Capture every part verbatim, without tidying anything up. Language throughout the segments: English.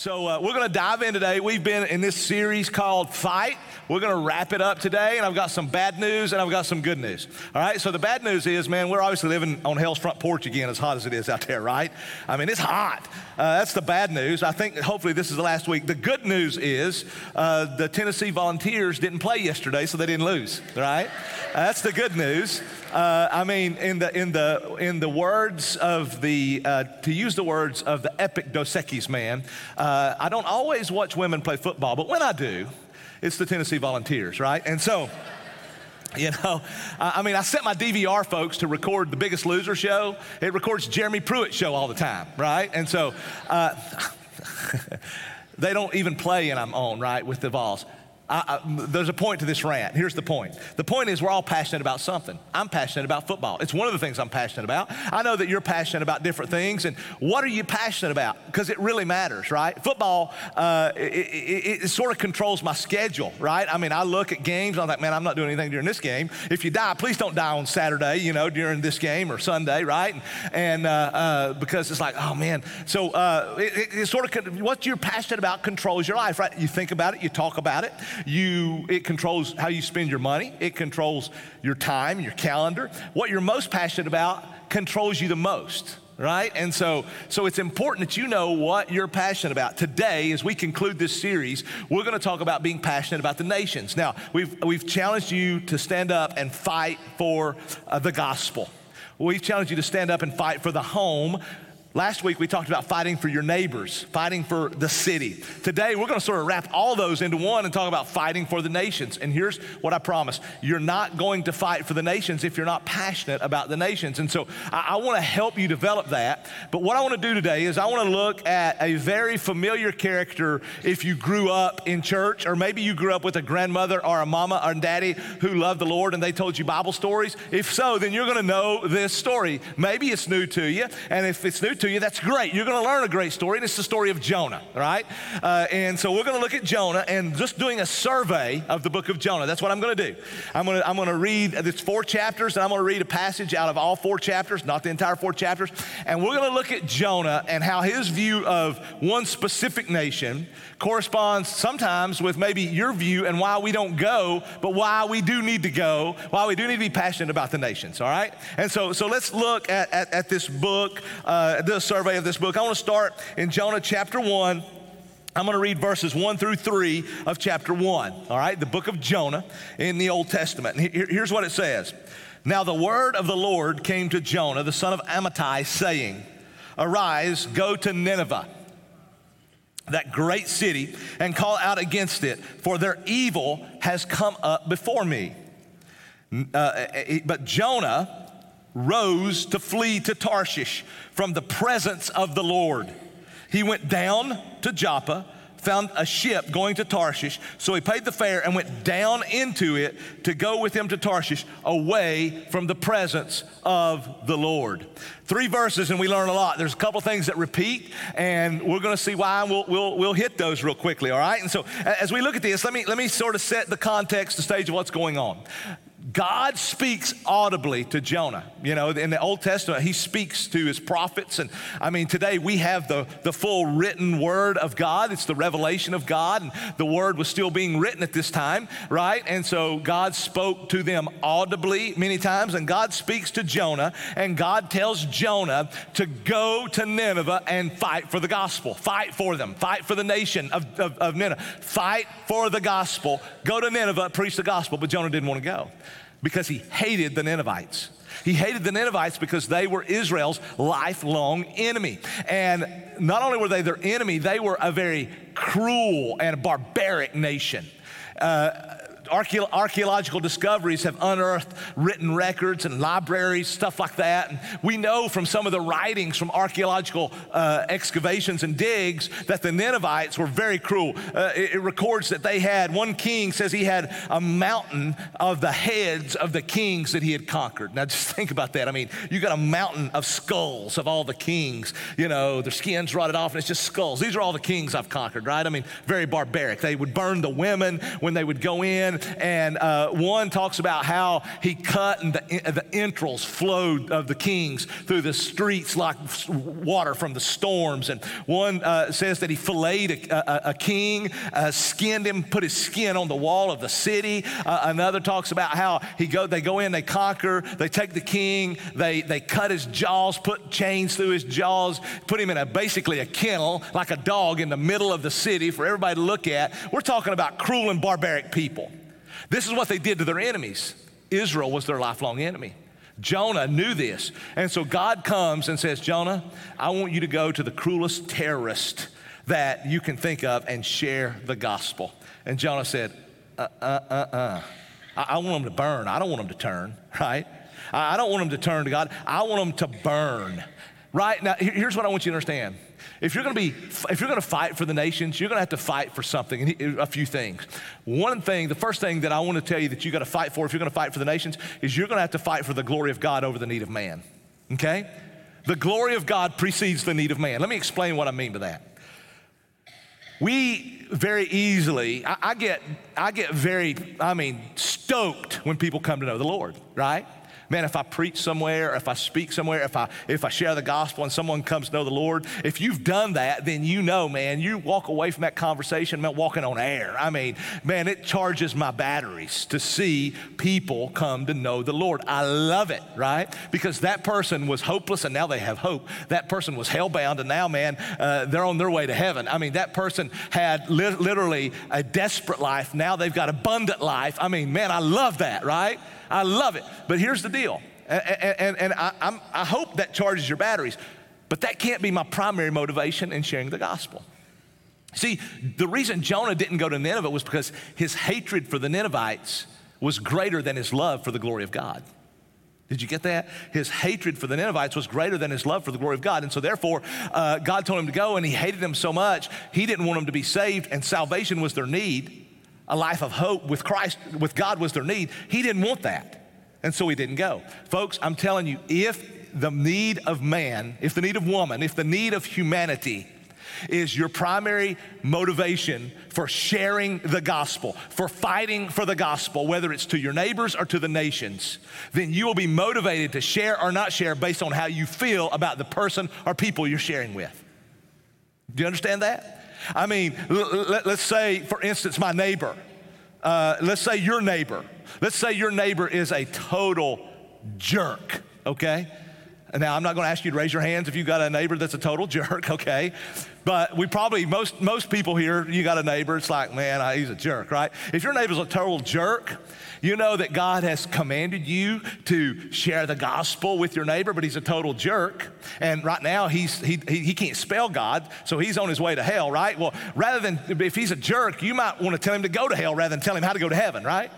So uh, we're going to dive in today. We've been in this series called Fight. We're going to wrap it up today, and I've got some bad news and I've got some good news. All right, so the bad news is, man, we're obviously living on hell's front porch again, as hot as it is out there, right? I mean, it's hot. Uh, that's the bad news. I think hopefully this is the last week. The good news is uh, the Tennessee Volunteers didn't play yesterday, so they didn't lose, right? Uh, that's the good news. Uh, I mean, in the in the in the words of the uh, to use the words of the epic Dos Equis man, uh, I don't always watch women play football, but when I do, it's the Tennessee Volunteers, right? And so, you know, I mean, I set my D V R, folks, to record the Biggest Loser show. It records Jeremy Pruitt's show all the time, right? And so, uh, they don't even play, and I'm on, right, with the Vols. I, I, there's a point to this rant. Here's the point. The point is we're all passionate about something. I'm passionate about football. It's one of the things I'm passionate about. I know that you're passionate about different things. And what are you passionate about? Because it really matters, right? Football, uh, it, it, it sort of controls my schedule, right? I mean, I look at games. And I'm like, man, I'm not doing anything during this game. If you die, please don't die on Saturday, you know, during this game or Sunday, right? And, and uh, uh, because it's like, oh, man. So uh, it, it, it sort of, what you're passionate about controls your life, right? You think about it. You talk about it. You, it controls how you spend your money. It controls your time, your calendar. What you're most passionate about controls you the most, right? And so, so it's important that you know what you're passionate about. Today, as we conclude this series, we're going to talk about being passionate about the nations. Now, we've, we've challenged you to stand up and fight for uh, the gospel. We've challenged you to stand up and fight for the home. Last week, we talked about fighting for your neighbors, fighting for the city. Today, we're going to sort of wrap all those into one and talk about fighting for the nations. And here's what I promise. You're not going to fight for the nations if you're not passionate about the nations. And so I, I want to help you develop that. But what I want to do today is I want to look at a very familiar character if you grew up in church, or maybe you grew up with a grandmother or a mama or daddy who loved the Lord and they told you Bible stories. If so, then you're going to know this story. Maybe it's new to you. And if it's new to you, that's great. You're going to learn a great story, and it's the story of Jonah, right? Uh, and so we're going to look at Jonah and just doing a survey of the book of Jonah. That's what I'm going to do. I'm going to I'm going to read, it's four chapters, and I'm going to read a passage out of all four chapters, not the entire four chapters, and we're going to look at Jonah and how his view of one specific nation corresponds sometimes with maybe your view and why we don't go, but why we do need to go, why we do need to be passionate about the nations, all right? And so so let's look at, at, at this book, uh, the survey of this book. I want to start in Jonah chapter one. I'm going to read verses one through three of chapter one, all right? The book of Jonah in the Old Testament. And here, here's what it says. Now the word of the Lord came to Jonah, the son of Amittai, saying, arise, go to Nineveh, that great city, and call out against it, for their evil has come up before me. Uh, but Jonah rose to flee to Tarshish from the presence of the Lord. He went down to Joppa, found a ship going to Tarshish, so he paid the fare and went down into it to go with him to Tarshish, away from the presence of the Lord. Three verses, and we learn a lot. There's a couple things that repeat, and we're going to see why. We'll, we'll, we'll hit those real quickly, all right? And so as we look at this, let me, let me sort of set the context, the stage of what's going on. God speaks audibly to Jonah. You know, in the Old Testament, he speaks to his prophets. And I mean, today we have the, the full written word of God. It's the revelation of God. And the word was still being written at this time, right? And so God spoke to them audibly many times. And God speaks to Jonah. And God tells Jonah to go to Nineveh and fight for the gospel. Fight for them. Fight for the nation of, of, of Nineveh. Fight for the gospel. Go to Nineveh, preach the gospel. But Jonah didn't want to go, because he hated the Ninevites. He hated the Ninevites because they were Israel's lifelong enemy. And not only were they their enemy, they were a very cruel and barbaric nation. Uh, Archae- archaeological discoveries have unearthed written records and libraries, stuff like that. And we know from some of the writings from archaeological uh, excavations and digs that the Ninevites were very cruel. Uh, it, it records that they had, one king says he had a mountain of the heads of the kings that he had conquered. Now just think about that. I mean, you got a mountain of skulls of all the kings, you know, their skin's rotted off and it's just skulls. These are all the kings I've conquered, right? I mean, very barbaric. They would burn the women when they would go in. in, and uh, one talks about how he cut and the, the entrails flowed of the kings through the streets like water from the storms. And one uh, says that he filleted a, a, a king, uh, skinned him, put his skin on the wall of the city. Uh, another talks about how he go, they go in, they conquer, they take the king, they, they cut his jaws, put chains through his jaws, put him in a basically a kennel like a dog in the middle of the city for everybody to look at. We're talking about cruel and barbaric people. This is what they did to their enemies. Israel was their lifelong enemy. Jonah knew this. And so God comes and says, Jonah, I want you to go to the cruelest terrorist that you can think of and share the gospel. And Jonah said, uh, uh, uh, uh. I, I want them to burn. I don't want them to turn, right? I, I don't want them to turn to God. I want them to burn, right? Now, here's what I want you to understand. If you're going to be, if you're going to fight for the nations, you're going to have to fight for something, and a few things. One thing, the first thing that I want to tell you that you got to fight for if you're going to fight for the nations is you're going to have to fight for the glory of God over the need of man. Okay? The glory of God precedes the need of man. Let me explain what I mean by that. We very easily, I, I get, I get very, I mean, stoked when people come to know the Lord, right? Man, if I preach somewhere, if I speak somewhere, if I if I share the gospel and someone comes to know the Lord, if you've done that, then you know, man, you walk away from that conversation, man, walking on air. I mean, man, it charges my batteries to see people come to know the Lord. I love it, right? Because that person was hopeless and now they have hope. That person was hellbound and now, man, uh, they're on their way to heaven. I mean, that person had li- literally a desperate life. Now they've got abundant life. I mean, man, I love that, right? I love it. But here's the deal. And, and, and I, I'm, I hope that charges your batteries. But that can't be my primary motivation in sharing the gospel. See, the reason Jonah didn't go to Nineveh was because his hatred for the Ninevites was greater than his love for the glory of God. Did you get that? His hatred for the Ninevites was greater than his love for the glory of God. And so therefore, uh, God told him to go, and he hated them so much, he didn't want them to be saved, and salvation was their need. A life of hope with Christ, with God was their need. He didn't want that, and so he didn't go. Folks, I'm telling you, if the need of man, if the need of woman, if the need of humanity is your primary motivation for sharing the gospel, for fighting for the gospel, whether it's to your neighbors or to the nations, then you will be motivated to share or not share based on how you feel about the person or people you're sharing with. Do you understand that? I mean, let's say, for instance, my neighbor. Uh, let's say your neighbor. Let's say your neighbor is a total jerk, okay? Now, I'm not going to ask you to raise your hands if you got a neighbor that's a total jerk, okay? But we probably, most most people here, you got a neighbor, it's like, man, he's a jerk, right? If your neighbor's a total jerk, you know that God has commanded you to share the gospel with your neighbor, but he's a total jerk. And right now, he's he, he, he can't spell God, so he's on his way to hell, right? Well, rather than, if he's a jerk, you might want to tell him to go to hell rather than tell him how to go to heaven, right?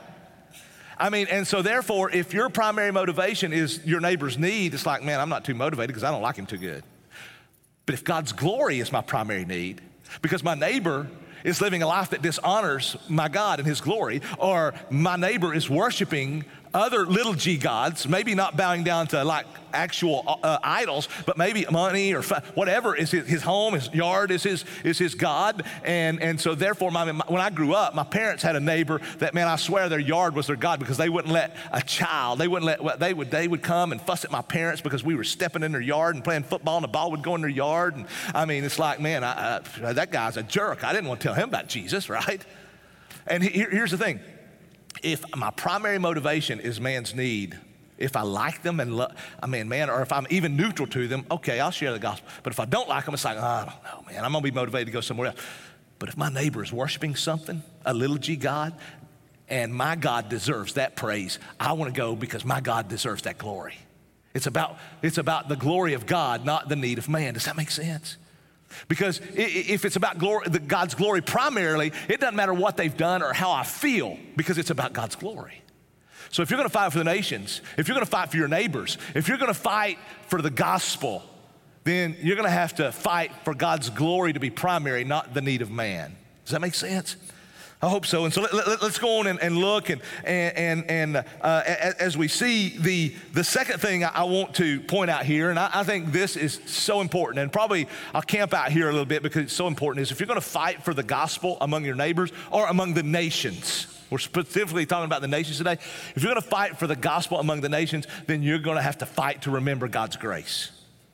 I mean, and so therefore, if your primary motivation is your neighbor's need, it's like, man, I'm not too motivated because I don't like him too good. But if God's glory is my primary need, because my neighbor is living a life that dishonors my God and his glory, or my neighbor is worshiping other little g gods, maybe not bowing down to like actual uh, idols, but maybe money or fa- whatever is his, his home, his yard is his is his God, and and so therefore, my, my, when I grew up, my parents had a neighbor that, man, I swear their yard was their God because they wouldn't let a child, they wouldn't let they would they would come and fuss at my parents because we were stepping in their yard and playing football, and the ball would go in their yard, and I mean, it's like, man, I, I, that guy's a jerk. I didn't want to tell him about Jesus, right? And he, here's the thing. If my primary motivation is man's need, if I like them and love, I mean, man, or if I'm even neutral to them, okay, I'll share the gospel. But if I don't like them, it's like, oh, I don't know, man, I'm gonna be motivated to go somewhere else. But if my neighbor is worshiping something, a little g God, and my God deserves that praise, I wanna go because my God deserves that glory. It's about, it's about the glory of God, not the need of man. Does that make sense? Because if it's about glory, God's glory primarily, it doesn't matter what they've done or how I feel, because it's about God's glory. So if you're gonna fight for the nations, if you're gonna fight for your neighbors, if you're gonna fight for the gospel, then you're gonna have to fight for God's glory to be primary, not the need of man. Does that make sense? I hope so. And so let, let, let's go on and, and look, and and and uh, as we see the the second thing I want to point out here, and I, I think this is so important, and probably I'll camp out here a little bit because it's so important, is if you're going to fight for the gospel among your neighbors or among the nations, We're specifically talking about the nations today. If you're gonna fight for the gospel among the nations, then you're gonna have to fight to remember God's grace.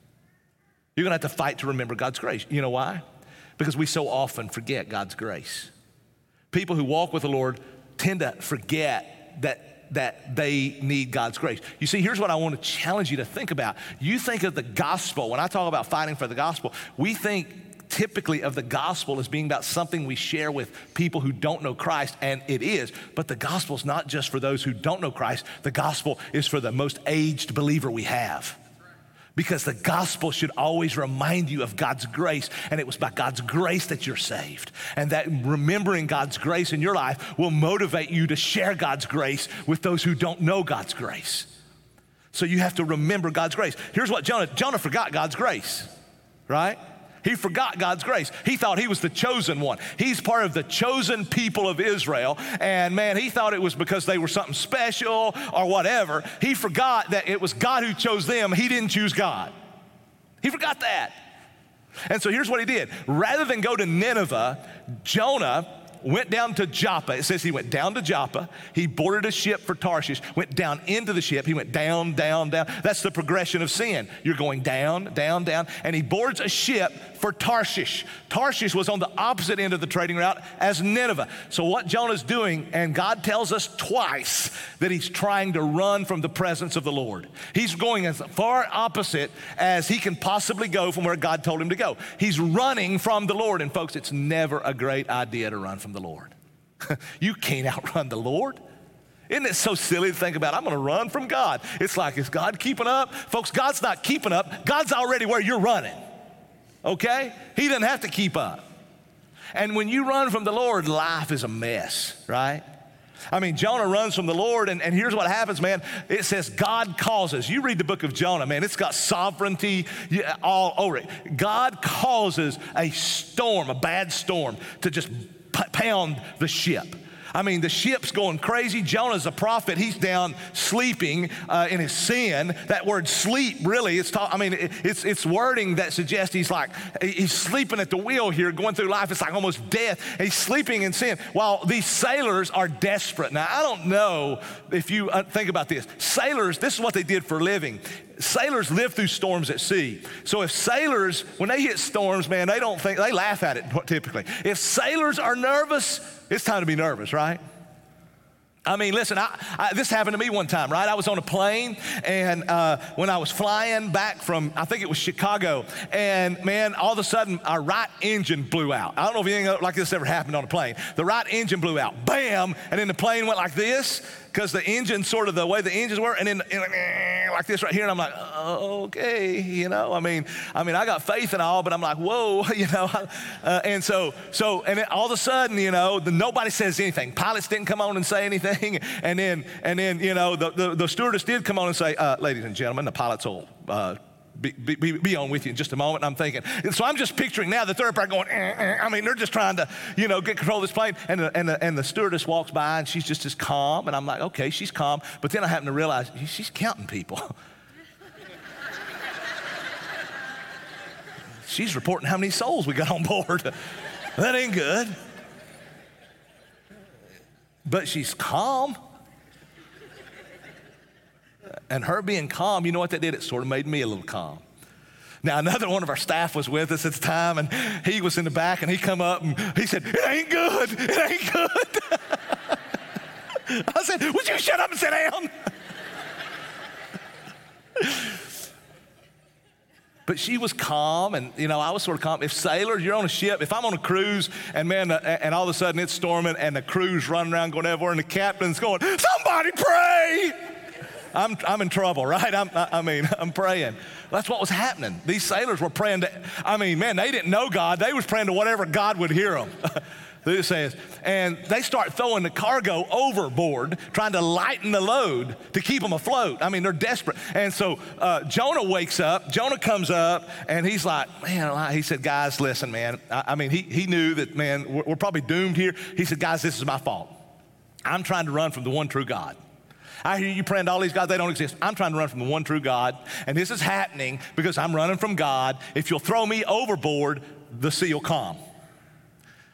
You're gonna have to fight to remember God's grace. You know why? Because we so often forget God's grace. People who walk with the Lord tend to forget that, that they need God's grace. You see, here's what I want to challenge you to think about. You think of the gospel, when I talk about fighting for the gospel, we think typically of the gospel as being about something we share with people who don't know Christ, and it is, but the gospel is not just for those who don't know Christ. The gospel is for the most aged believer we have. Because the gospel should always remind you of God's grace, and it was by God's grace that you're saved. And that remembering God's grace in your life will motivate you to share God's grace with those who don't know God's grace. So you have to remember God's grace. Here's what Jonah, Jonah forgot God's grace, right? He forgot God's grace. He thought he was the chosen one. He's part of the chosen people of Israel. And man, he thought it was because they were something special or whatever. He forgot that it was God who chose them. He didn't choose God. He forgot that. And so here's what he did. Rather than go to Nineveh, Jonah went down to Joppa. It says he went down to Joppa. He boarded a ship for Tarshish, went down into the ship. He went down, down, down. That's the progression of sin. You're going down, down, down. And he boards a ship for Tarshish. Tarshish was on the opposite end of the trading route as Nineveh. So what Jonah's doing, and God tells us twice that he's trying to run from the presence of the Lord. He's going as far opposite as he can possibly go from where God told him to go. He's running from the Lord. And folks, it's never a great idea to run from the Lord. You can't outrun the Lord. Isn't it so silly to think about, I'm gonna run from God? It's like, is God keeping up? Folks, God's not keeping up. God's already where you're running, okay? He doesn't have to keep up. And when you run from the Lord, life is a mess, right? I mean, Jonah runs from the Lord, and, and here's what happens, man. It says God causes. You read the book of Jonah, man, it's got sovereignty all over it. God causes a storm, a bad storm, to just pound the ship. I mean, the ship's going crazy. Jonah's a prophet. He's down sleeping uh, in his sin. That word sleep, really, it's ta- I mean, it, it's it's wording that suggests he's like, he's sleeping at the wheel here, going through life. It's like almost death. He's sleeping in sin while these sailors are desperate. Now, I don't know if you uh, think about this. Sailors, this is what they did for a living. Sailors live through storms at sea. So if sailors, when they hit storms, man, they don't think, they laugh at it typically. If sailors are nervous, it's time to be nervous, right? I mean, listen, I, I, this happened to me one time, right? I was on a plane, and uh, when I was flying back from, I think it was Chicago, and man, all of a sudden, our right engine blew out. I don't know if anything like this ever happened on a plane. The right engine blew out, bam, and then the plane went like this, because the engine, sort of the way the engines were, and then and like this right here, and I'm like, oh, okay, you know, I mean, I mean, I got faith and all, but I'm like, whoa, you know, uh, and so, so, and then all of a sudden, you know, the, nobody says anything. Pilots didn't come on and say anything, and then, and then, you know, the, the, the stewardess did come on and say, uh, ladies and gentlemen, the pilots will uh, Be, be, be on with you in just a moment. And I'm thinking, and so I'm just picturing now that they're up there going, eh, eh. I mean, they're just trying to, you know, get control of this plane. And the, and, the, and the stewardess walks by, and she's just as calm. And I'm like, okay, she's calm. But then I happen to realize she's counting people. She's reporting how many souls we got on board. That ain't good. But she's calm. And her being calm, you know what that did? It sort of made me a little calm. Now, another one of our staff was with us at the time, and he was in the back, and he come up, and he said, it ain't good, it ain't good. I said, would you shut up and sit down? But she was calm, and, you know, I was sort of calm. If sailors, you're on a ship, if I'm on a cruise, and man, uh, and all of a sudden it's storming, and the crew's running around going everywhere, and the captain's going, somebody pray! I'm, I'm in trouble, right? I'm, I mean, I'm praying. That's what was happening. These sailors were praying to, I mean, man, they didn't know God. They was praying to whatever God would hear them. It says, and they start throwing the cargo overboard, trying to lighten the load to keep them afloat. I mean, they're desperate. And so uh, Jonah wakes up. Jonah comes up, and he's like, man, he said, guys, listen, man. I, I mean, he, he knew that, man, we're, we're probably doomed here. He said, guys, this is my fault. I'm trying to run from the one true God. I hear you praying to all these gods, they don't exist. I'm trying to run from the one true God, and this is happening because I'm running from God. If you'll throw me overboard, the sea will calm.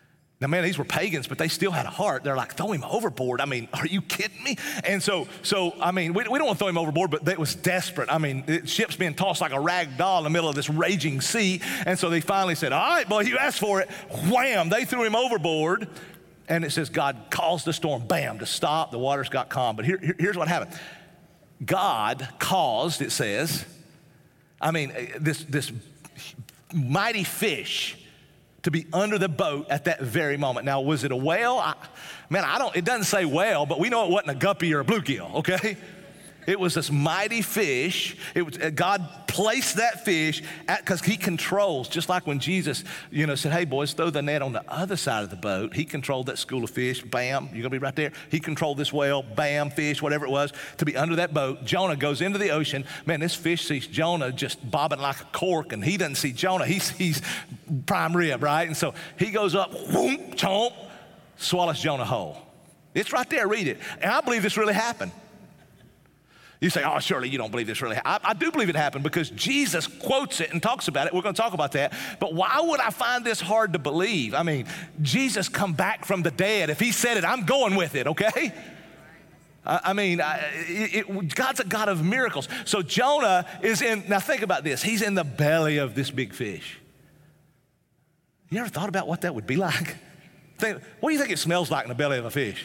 Now, man, these were pagans, but they still had a heart. They're like, throw him overboard. I mean, are you kidding me? And so, so I mean, we, we don't want to throw him overboard, but it was desperate. I mean, the ship's being tossed like a rag doll in the middle of this raging sea. And so they finally said, all right, boy, you asked for it. Wham, they threw him overboard. And it says God caused the storm, bam, to stop. The waters got calm. But here, here, here's what happened. God caused, it says, I mean, this, this mighty fish to be under the boat at that very moment. Now, was it a whale? I, man, I don't, it doesn't say whale, but we know it wasn't a guppy or a bluegill, okay? It was this mighty fish. It was, God placed that fish because he controls, just like when Jesus, you know, said, hey, boys, throw the net on the other side of the boat. He controlled that school of fish, bam, you're gonna be right there. He controlled this whale, bam, fish, whatever it was, to be under that boat. Jonah goes into the ocean. Man, this fish sees Jonah just bobbing like a cork, and he doesn't see Jonah. He sees prime rib, right? And so he goes up, whoom, chomp, swallows Jonah whole. It's right there, read it. And I believe this really happened. You say, oh, surely you don't believe this really happened. I, I do believe it happened because Jesus quotes it and talks about it. We're going to talk about that. But why would I find this hard to believe? I mean, Jesus come back from the dead. If he said it, I'm going with it, okay? I, I mean, I, it, it, God's a God of miracles. So Jonah is in, now think about this. He's in the belly of this big fish. You ever thought about what that would be like? Think, what do you think it smells like in the belly of a fish?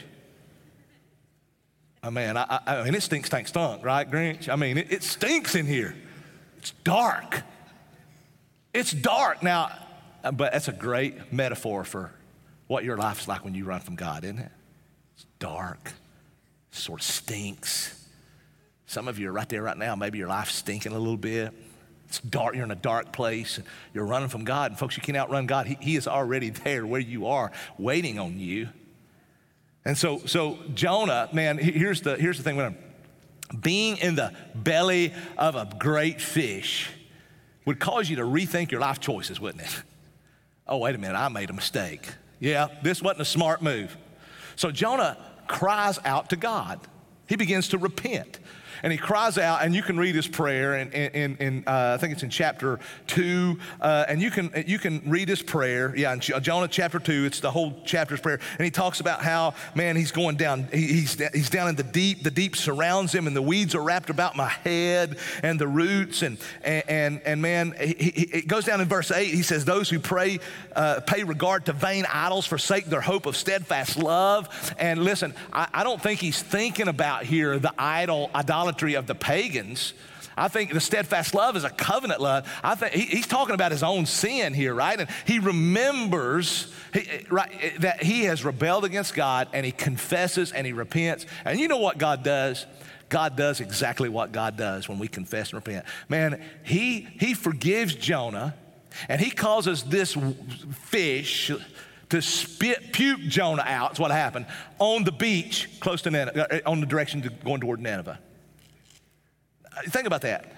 Oh, man, I, I mean, it stinks, stank, stunk, right, Grinch? I mean, it, it stinks in here. It's dark. It's dark. Now, but that's a great metaphor for what your life's like when you run from God, isn't it? It's dark. It sort of stinks. Some of you are right there right now. Maybe your life's stinking a little bit. It's dark. You're in a dark place. You're running from God. And folks, you can't outrun God. He, he is already there where you are, waiting on you. And so, so Jonah, man, here's the, here's the thing. When I'm, being in the belly of a great fish would cause you to rethink your life choices, wouldn't it? Oh, wait a minute, I made a mistake. Yeah, this wasn't a smart move. So Jonah cries out to God. He begins to repent. And he cries out, and you can read his prayer, in, in, in uh, I think it's in chapter two, uh, and you can you can read his prayer. Yeah, in Jonah chapter two, it's the whole chapter's prayer, and he talks about how, man, he's going down, he, he's he's down in the deep. The deep surrounds him, and the weeds are wrapped about my head, and the roots, and and and, and man, he, he, it goes down in verse eight. He says, "Those who pray uh, pay regard to vain idols, forsake their hope of steadfast love." And listen, I, I don't think he's thinking about here the idol idolatry of the pagans. I think the steadfast love is a covenant love. I think he, he's talking about his own sin here, right? And he remembers he, right, that he has rebelled against God, and he confesses and he repents. And you know what God does? God does exactly what God does when we confess and repent. Man, he, he forgives Jonah, and he causes this fish to spit, puke Jonah out. That's what happened on the beach close to Nineveh, on the direction to going toward Nineveh. Think about that.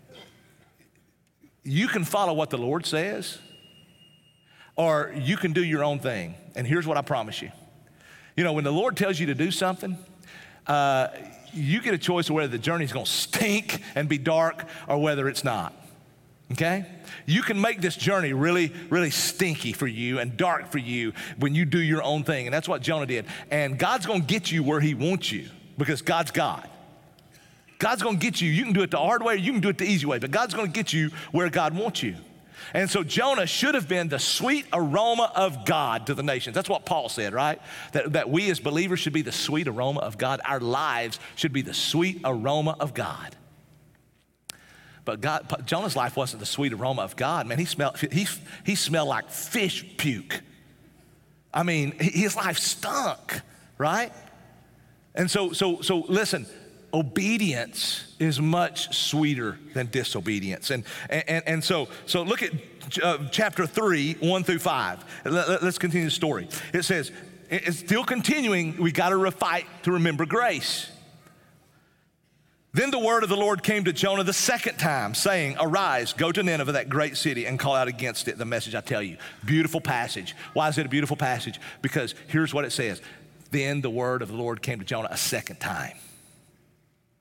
You can follow what the Lord says, or you can do your own thing. And here's what I promise you. You know, when the Lord tells you to do something, uh, you get a choice of whether the journey's gonna stink and be dark or whether it's not, okay? You can make this journey really, really stinky for you and dark for you when you do your own thing. And that's what Jonah did. And God's gonna get you where he wants you because God's God. God's gonna get you. You can do it the hard way or you can do it the easy way, but God's gonna get you where God wants you. And so Jonah should have been the sweet aroma of God to the nations. That's what Paul said, right? That, that we as believers should be the sweet aroma of God. Our lives should be the sweet aroma of God. But God, Jonah's life wasn't the sweet aroma of God. Man, he smelled, he, he smelled like fish puke. I mean, his life stunk, right? And so, so, so listen, obedience is much sweeter than disobedience. And, and, and so, so look at uh, chapter three, one through five. Let, let's continue the story. It says, it's still continuing, we got to fight to remember grace. Then the word of the Lord came to Jonah the second time, saying, arise, go to Nineveh, that great city, and call out against it the message I tell you. Beautiful passage. Why is it a beautiful passage? Because here's what it says. Then the word of the Lord came to Jonah a second time.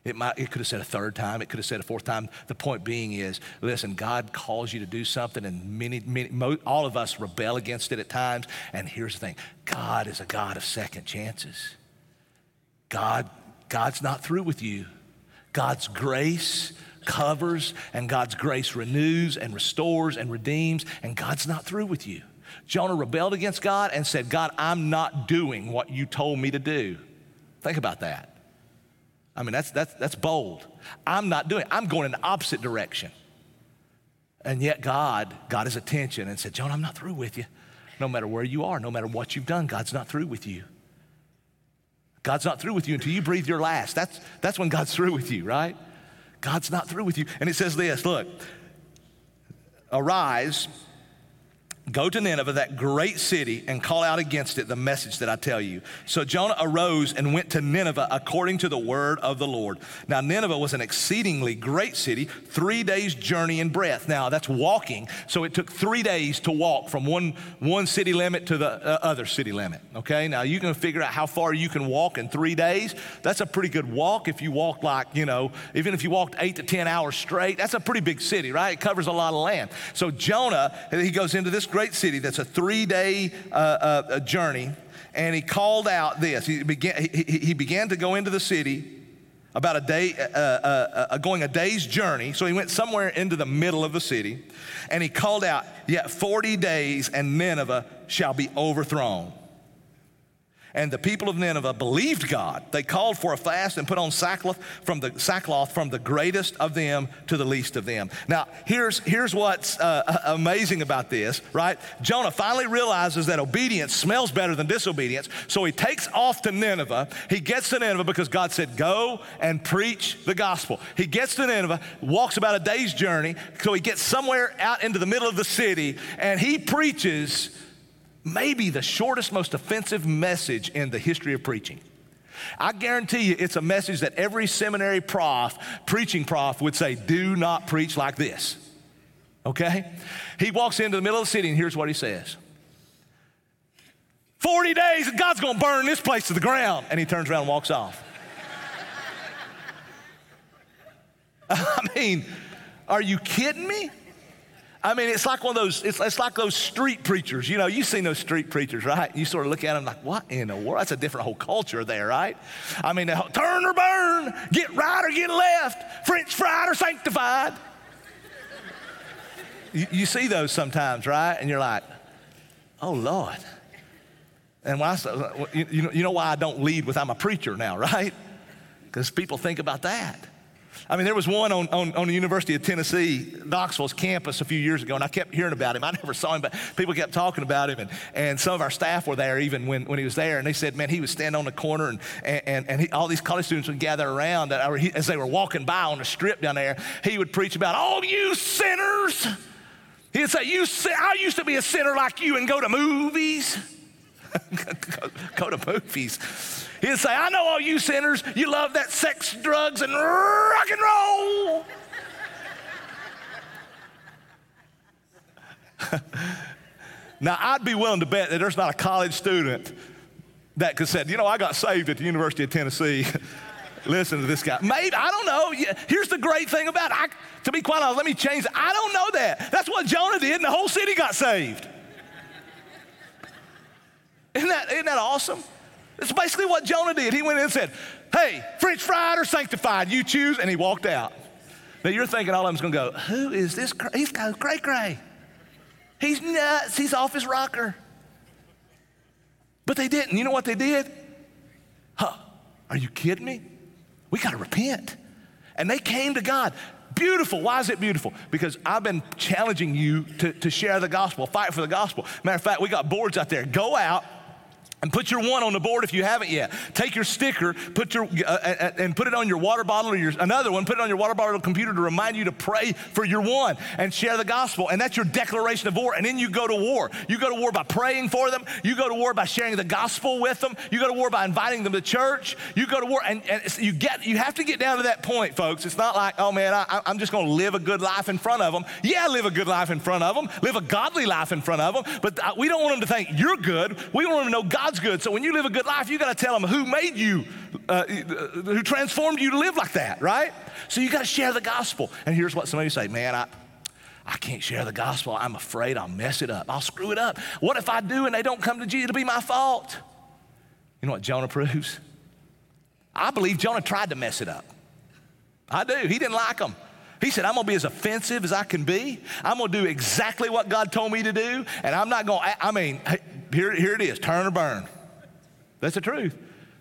It might, it could have said a third time. It could have said a fourth time. The point being is, listen, God calls you to do something, and many, many, mo- all of us rebel against it at times. And here's the thing: God is a God of second chances. God, God's not through with you. God's grace covers, and God's grace renews and restores and redeems, and God's not through with you. Jonah rebelled against God and said, God, I'm not doing what you told me to do. Think about that. I mean, that's, that's, that's bold. I'm not doing it. I'm going in the opposite direction. And yet God got his attention and said, Jonah, I'm not through with you. No matter where you are, no matter what you've done, God's not through with you. God's not through with you until you breathe your last. That's, that's when God's through with you, right? God's not through with you. And it says this, look, arise, go to Nineveh, that great city, and call out against it the message that I tell you. So Jonah arose and went to Nineveh according to the word of the Lord. Now Nineveh was an exceedingly great city, three days journey in breadth. Now that's walking, so it took three days to walk from one, one city limit to the uh, other city limit, okay? Now you can figure out how far you can walk in three days. That's a pretty good walk if you walk like, you know, even if you walked eight to ten hours straight, that's a pretty big city, right? It covers a lot of land. So Jonah, he goes into this great city that's a three-day uh, uh, journey, and he called out this. He began, he, he began to go into the city about a day, uh, uh, uh, going a day's journey. So he went somewhere into the middle of the city, and he called out, yet forty days and Nineveh shall be overthrown. And the people of Nineveh believed God. They called for a fast and put on sackcloth from the sackcloth from the greatest of them to the least of them. Now, here's, here's what's uh, amazing about this, right? Jonah finally realizes that obedience smells better than disobedience, so he takes off to Nineveh. He gets to Nineveh because God said, go and preach the gospel. He gets to Nineveh, walks about a day's journey, so he gets somewhere out into the middle of the city, and he preaches maybe the shortest, most offensive message in the history of preaching. I guarantee you it's a message that every seminary prof, preaching prof would say, do not preach like this, okay? He walks into the middle of the city and here's what he says. forty days and God's gonna burn this place to the ground. And he turns around and walks off. I mean, are you kidding me? I mean, it's like one of those, it's, it's like those street preachers. You know, you've seen those street preachers, right? You sort of look at them like, what in the world? That's a different whole culture there, right? I mean, turn or burn, get right or get left, French fried or sanctified. you, you see those sometimes, right? And you're like, oh, Lord. And when I, you, you, know, you know why I don't lead with I'm a preacher now, right? Because people think about that. I mean, there was one on, on, on the University of Tennessee, Knoxville's campus a few years ago, and I kept hearing about him. I never saw him, but people kept talking about him, and, and some of our staff were there even when, when he was there, and they said, man, he would stand on the corner, and, and, and he, all these college students would gather around or he, as they were walking by on the strip down there. He would preach about, all you sinners. He'd say, you, I used to be a sinner like you and go to movies. go, go to movies. He'd say, I know all you sinners, you love that sex, drugs, and rock and roll. Now, I'd be willing to bet that there's not a college student that could say, you know, I got saved at the University of Tennessee. Listen to this guy. Maybe, I don't know. Here's the great thing about it. I, to be quite honest, let me change it. I don't know that. That's what Jonah did, and the whole city got saved. Isn't that, isn't that awesome? It's basically what Jonah did. He went in and said, hey, French fried or sanctified, you choose, and he walked out. Now you're thinking all of them's gonna go, who is this? Cra- He's got cray cray. He's nuts, he's off his rocker. But they didn't. You know what they did? Huh, are you kidding me? We gotta repent. And they came to God. Beautiful. Why is it beautiful? Because I've been challenging you to, to share the gospel, fight for the gospel. Matter of fact, we got boards out there. Go out and put your one on the board if you haven't yet. Take your sticker, put your uh, and put it on your water bottle or your another one. Put it on your water bottle or computer to remind you to pray for your one and share the gospel. And that's your declaration of war. And then you go to war. You go to war by praying for them. You go to war by sharing the gospel with them. You go to war by inviting them to church. You go to war, and, and you get you have to get down to that point, folks. It's not like, oh man, I, I'm just going to live a good life in front of them. Yeah, live a good life in front of them. Live a godly life in front of them. But we don't want them to think you're good. We want them to know God. God's good. So when you live a good life, you got to tell them who made you uh, who transformed you to live like that, right? So you got to share the gospel. And here's what some of you say, man, I, I can't share the gospel. I'm afraid I'll mess it up. I'll screw it up. What if I do and they don't come to Jesus? It'll be my fault. You know what Jonah proves? I believe Jonah tried to mess it up. I do. He didn't like them. He said, I'm going to be as offensive as I can be. I'm going to do exactly what God told me to do. And I'm not going to, I mean, here, here it is, turn or burn. That's the truth.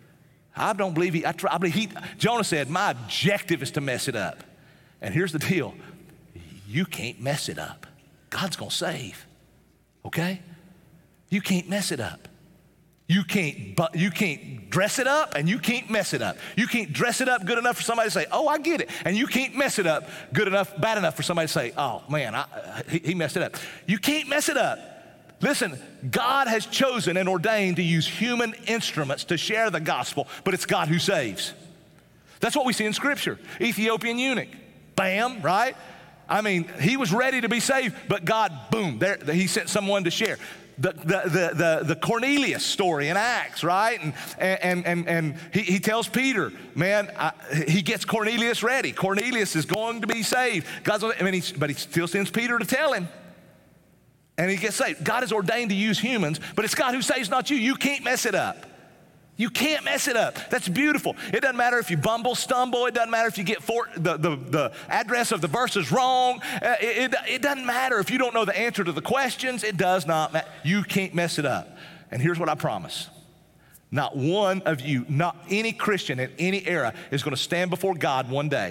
I don't believe he, I, try, I believe he, Jonah said, my objective is to mess it up. And here's the deal. You can't mess it up. God's going to save, okay? You can't mess it up. You can't, but you can't dress it up and you can't mess it up. You can't dress it up good enough for somebody to say, oh, I get it. And you can't mess it up good enough, bad enough for somebody to say, oh, man, I, he, he messed it up. You can't mess it up. Listen, God has chosen and ordained to use human instruments to share the gospel, but it's God who saves. That's what we see in Scripture. Ethiopian eunuch, bam, right? I mean, he was ready to be saved, but God, boom, there, he sent someone to share. The, the, the, the, the Cornelius story in Acts, right? And, and, and, and he, he tells Peter, man, I, he gets Cornelius ready. Cornelius is going to be saved. God's, I mean, he, but he still sends Peter to tell him. And he gets saved. God is ordained to use humans, but it's God who saves, not you. You can't mess it up. You can't mess it up. That's beautiful. It doesn't matter if you bumble, stumble. It doesn't matter if you get for, the, the, the address of the verse is wrong. Uh, it, it, it doesn't matter if you don't know the answer to the questions. It does not matter. You can't mess it up. And here's what I promise. Not one of you, not any Christian in any era is going to stand before God one day.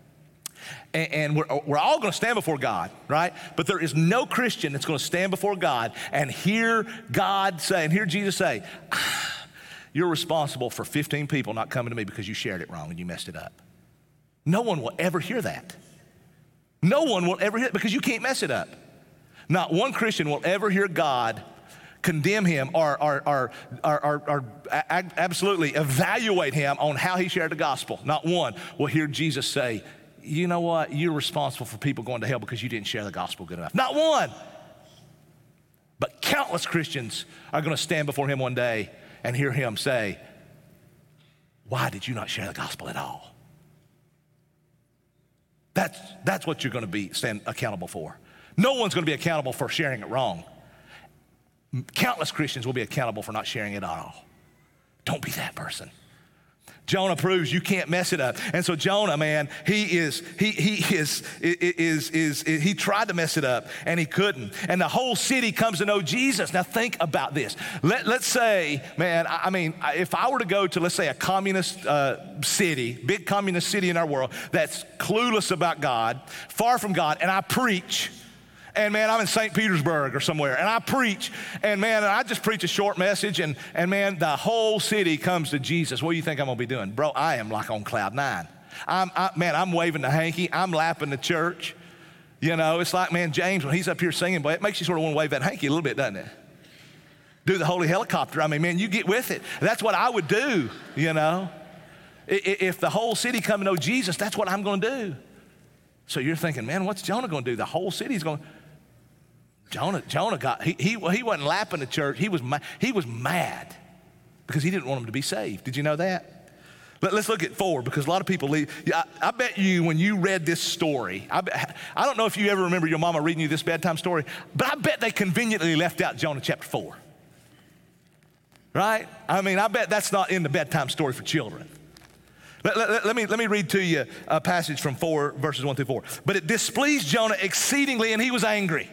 And, and we're, we're all going to stand before God, right? But there is no Christian that's going to stand before God and hear God say, and hear Jesus say, ah, you're responsible for fifteen people not coming to me because you shared it wrong and you messed it up. No one will ever hear that. No one will ever hear it because you can't mess it up. Not one Christian will ever hear God condemn him or, or, or, or, or, or absolutely evaluate him on how he shared the gospel. Not one will hear Jesus say, you know what, you're responsible for people going to hell because you didn't share the gospel good enough. Not one. But countless Christians are going to stand before him one day and hear him say, why did you not share the gospel at all? That's, that's what you're going to be stand accountable for. No one's going to be accountable for sharing it wrong. Countless Christians will be accountable for not sharing it at all. Don't be that person. Jonah proves you can't mess it up. And so Jonah, man, he is, he, he is, is, is, is, he tried to mess it up and he couldn't. And the whole city comes to know Jesus. Now think about this. Let, let's say, man, I, I mean, if I were to go to, let's say, a communist uh, city, big communist city in our world that's clueless about God, far from God, and I preach, and man, I'm in Saint Petersburg or somewhere, and I preach, and man, I just preach a short message, and, and man, the whole city comes to Jesus. What do you think I'm gonna be doing? Bro, I am like on cloud nine. I'm, I, man, I'm waving the hanky, I'm lapping the church. You know, it's like, man, James, when he's up here singing, boy, it makes you sort of wanna wave that hanky a little bit, doesn't it? Do the holy helicopter. I mean, man, you get with it. That's what I would do, you know. If the whole city come to know Jesus, that's what I'm gonna do. So you're thinking, man, what's Jonah gonna do? The whole city's gonna, Jonah, Jonah got, he, he, he wasn't lapping the church. He was, he was mad because he didn't want them to be saved. Did you know that? Let, let's look at four because a lot of people leave. I, I bet you when you read this story, I, bet, I don't know if you ever remember your mama reading you this bedtime story, but I bet they conveniently left out Jonah chapter four. Right? I mean, I bet that's not in the bedtime story for children. Let, let, let, me, let me read to you a passage from four, verses one through four. But it displeased Jonah exceedingly and he was angry.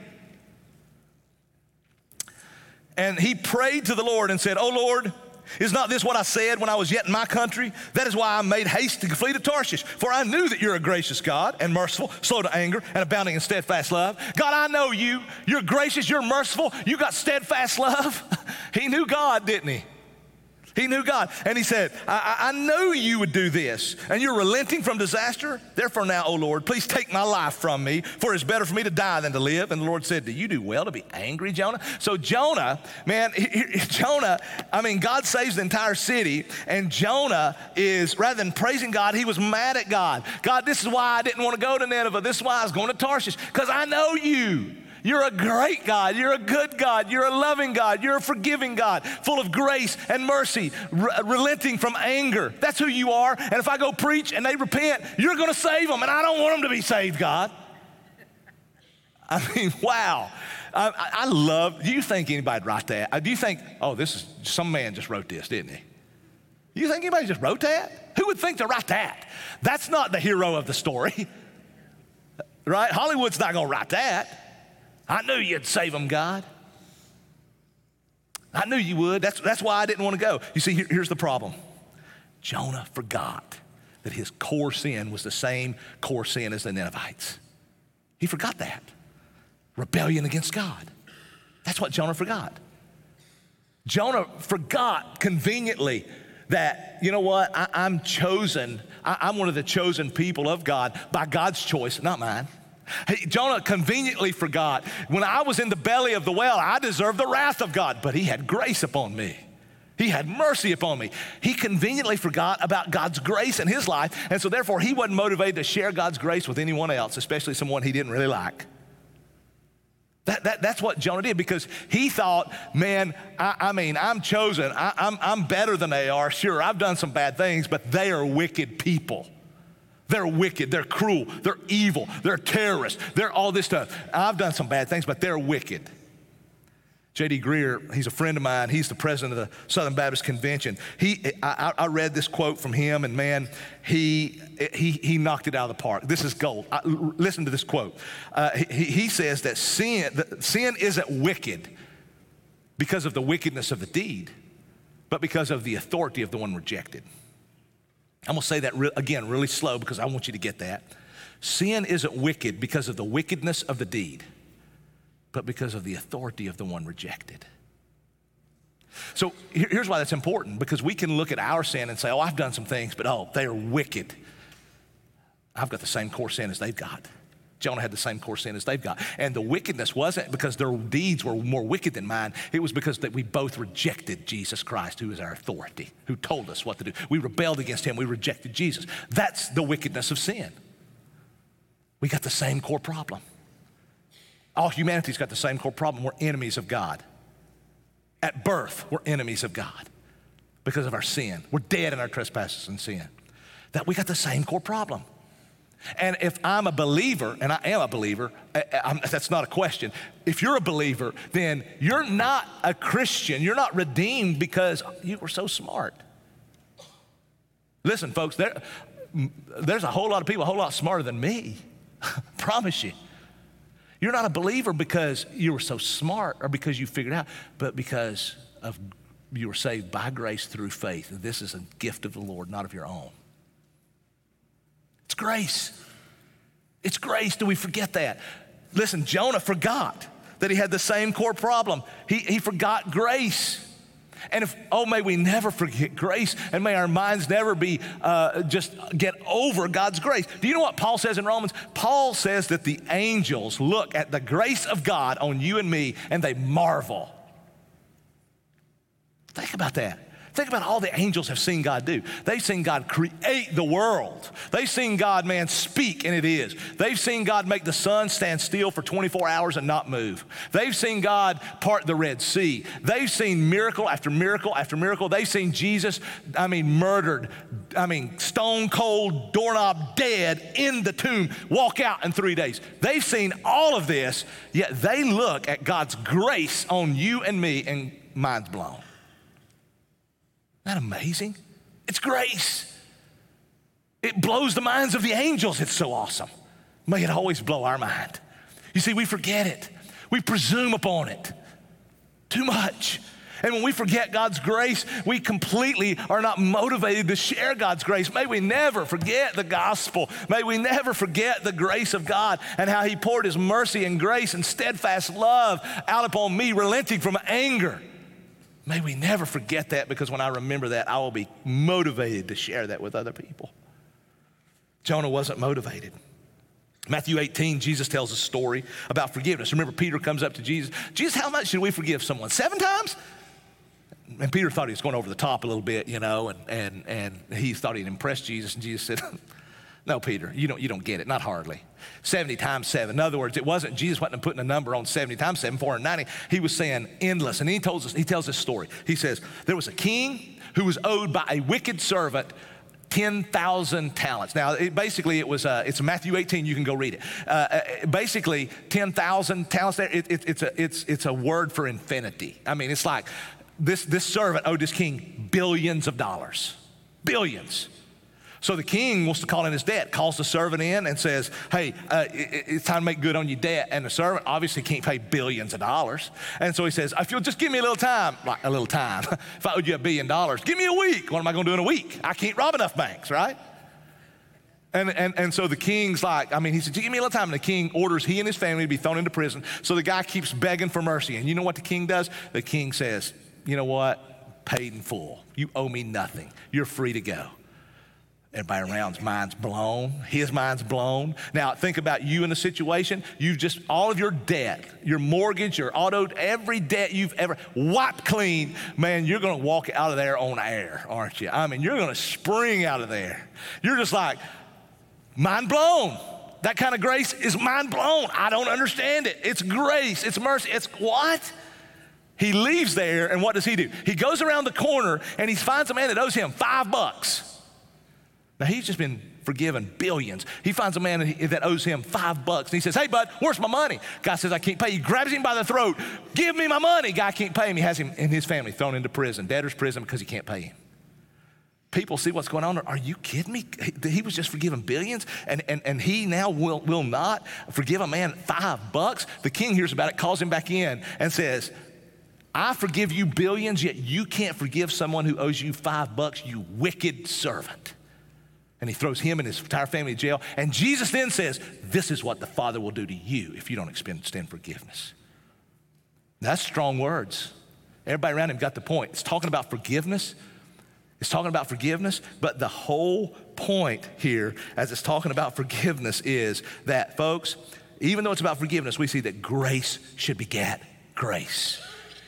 And he prayed to the Lord and said, "Oh Lord, is not this what I said when I was yet in my country? That is why I made haste to flee to Tarshish. For I knew that you're a gracious God and merciful, slow to anger, and abounding in steadfast love." God, I know you. You're gracious, you're merciful, you got steadfast love. He knew God, didn't he? He knew God. And he said, I, I knew you would do this, and you're relenting from disaster. Therefore now, O Lord, please take my life from me, for it's better for me to die than to live. And the Lord said, do you do well to be angry, Jonah? So Jonah, man, he, he, Jonah, I mean, God saves the entire city, and Jonah is, rather than praising God, he was mad at God. God, this is why I didn't want to go to Nineveh. This is why I was going to Tarshish, because I know you. You're a great God. You're a good God. You're a loving God. You're a forgiving God, full of grace and mercy, re- relenting from anger. That's who you are. And if I go preach and they repent, you're going to save them. And I don't want them to be saved, God. I mean, wow. I, I love, do you think anybody'd write that? Do you think, oh, this is, some man just wrote this, didn't he? Do you think anybody just wrote that? Who would think to write that? That's not the hero of the story, right? Hollywood's not going to write that. I knew you'd save them, God. I knew you would. That's, that's why I didn't want to go. You see, here, here's the problem. Jonah forgot that his core sin was the same core sin as the Ninevites. He forgot that. Rebellion against God. That's what Jonah forgot. Jonah forgot conveniently that, you know what, I, I'm chosen. I, I'm one of the chosen people of God by God's choice, not mine. Hey, Jonah conveniently forgot, when I was in the belly of the whale, I deserved the wrath of God, but he had grace upon me. He had mercy upon me. He conveniently forgot about God's grace in his life, and so therefore he wasn't motivated to share God's grace with anyone else, especially someone he didn't really like. That, that, that's what Jonah did, because he thought, man, I, I mean, I'm chosen. I, I'm, I'm better than they are. Sure, I've done some bad things, but they are wicked people. They're wicked. They're cruel. They're evil. They're terrorists. They're all this stuff. I've done some bad things, but they're wicked. J D Greer, he's a friend of mine. He's the president of the Southern Baptist Convention. He, I, I read this quote from him, and man, he, he, he knocked it out of the park. This is gold. I, listen to this quote. Uh, he, he says that sin, that sin isn't wicked because of the wickedness of the deed, but because of the authority of the one rejected. I'm gonna say that re- again really slow because I want you to get that. Sin isn't wicked because of the wickedness of the deed, but because of the authority of the one rejected. So here's why that's important, because we can look at our sin and say, oh, I've done some things, but oh, they are wicked. I've got the same core sin as they've got. Jonah had the same core sin as they've got. And the wickedness wasn't because their deeds were more wicked than mine. It was because that we both rejected Jesus Christ, who is our authority, who told us what to do. We rebelled against him. We rejected Jesus. That's the wickedness of sin. We got the same core problem. All humanity's got the same core problem. We're enemies of God. At birth, we're enemies of God because of our sin. We're dead in our trespasses and sin. That we got the same core problem. And if I'm a believer, and I am a believer, I'm, that's not a question. If you're a believer, then you're not a Christian. You're not redeemed because you were so smart. Listen, folks, there, there's a whole lot of people a whole lot smarter than me. Promise you. You're not a believer because you were so smart or because you figured out, but because of you were saved by grace through faith. And this is a gift of the Lord, not of your own. It's grace. It's grace. Do we forget that? Listen, Jonah forgot that he had the same core problem. He, he forgot grace. And if, oh, may we never forget grace, and may our minds never be, uh, just get over God's grace. Do you know what Paul says in Romans? Paul says that the angels look at the grace of God on you and me, and they marvel. Think about that. Think about all the angels have seen God do. They've seen God create the world. They've seen God, man, speak, and it is. They've seen God make the sun stand still for twenty-four hours and not move. They've seen God part the Red Sea. They've seen miracle after miracle after miracle. They've seen Jesus, I mean, murdered, I mean, stone cold, doorknob dead in the tomb, walk out in three days. They've seen all of this, yet they look at God's grace on you and me, and mind's blown. Isn't that amazing? It's grace. It blows the minds of the angels. It's so awesome. May it always blow our mind. You see, we forget it. We presume upon it too much. And when we forget God's grace, we completely are not motivated to share God's grace. May we never forget the gospel. May we never forget the grace of God and how he poured his mercy and grace and steadfast love out upon me, relenting from anger. May we never forget that, because when I remember that, I will be motivated to share that with other people. Jonah wasn't motivated. Matthew eighteen, Jesus tells a story about forgiveness. Remember, Peter comes up to Jesus. Jesus, how much should we forgive someone? Seven times? And Peter thought he was going over the top a little bit, you know, and, and, and he thought he'd impress Jesus. And Jesus said, No, Peter, you don't, you don't get it, not hardly. seventy times seven. In other words, it wasn't, Jesus wasn't putting a number on seventy times seven, four hundred ninety. He was saying endless. And he tells us, he tells this story. He says, there was a king who was owed by a wicked servant ten thousand talents. Now, it, basically, it was, uh, it's Matthew eighteen, you can go read it. Uh, basically, ten thousand talents there, it, it, it's, a, it's, it's a word for infinity. I mean, it's like this, this servant owed this king billions of dollars, billions. So the king wants to call in his debt, calls the servant in and says, hey, uh, it, it's time to make good on your debt. And the servant obviously can't pay billions of dollars. And so he says, if you'll just give me a little time, like a little time, if I owed you a billion dollars, give me a week. What am I gonna do in a week? I can't rob enough banks, right? And, and, and so the king's like, I mean, he said, give me a little time. And the king orders he and his family to be thrown into prison. So the guy keeps begging for mercy. And you know what the king does? The king says, you know what? Paid in full. You owe me nothing. You're free to go. Everybody around's mind's blown. His mind's blown. Now, think about you in the situation. You've just, all of your debt, your mortgage, your auto, every debt you've ever wiped clean, man, you're going to walk out of there on air, aren't you? I mean, you're going to spring out of there. You're just like, mind blown. That kind of grace is mind blown. I don't understand it. It's grace. It's mercy. It's what? He leaves there, and what does he do? He goes around the corner, and he finds a man that owes him five bucks. Now, he's just been forgiven billions. He finds a man that owes him five bucks. And he says, hey, bud, where's my money? Guy says, I can't pay you. Grabs him by the throat. Give me my money. Guy can't pay him. He has him and his family thrown into prison, debtor's prison, because he can't pay him. People see what's going on. Are you kidding me? He was just forgiven billions, and, and, and he now will, will not forgive a man five bucks? The king hears about it, calls him back in, and says, I forgive you billions, yet you can't forgive someone who owes you five bucks, you wicked servant. And he throws him and his entire family in jail. And Jesus then says, this is what the Father will do to you if you don't extend forgiveness. That's strong words. Everybody around him got the point. It's talking about forgiveness. It's talking about forgiveness, but the whole point here as it's talking about forgiveness is that, folks, even though it's about forgiveness, we see that grace should beget grace.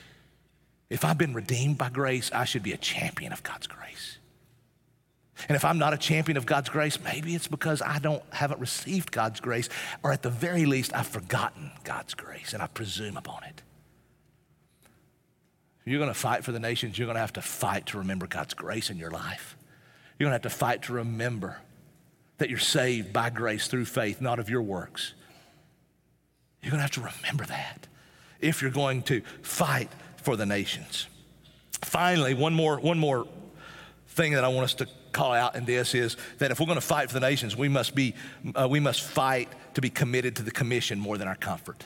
If I've been redeemed by grace, I should be a champion of God's grace. And if I'm not a champion of God's grace, maybe it's because I don't haven't received God's grace, or at the very least, I've forgotten God's grace and I presume upon it. If you're gonna fight for the nations, you're gonna have to fight to remember God's grace in your life. You're gonna have to fight to remember that you're saved by grace through faith, not of your works. You're gonna have to remember that if you're going to fight for the nations. Finally, one more, one more thing that I want us to call out in this is that if we're going to fight for the nations, we must be, uh, we must fight to be committed to the commission more than our comfort.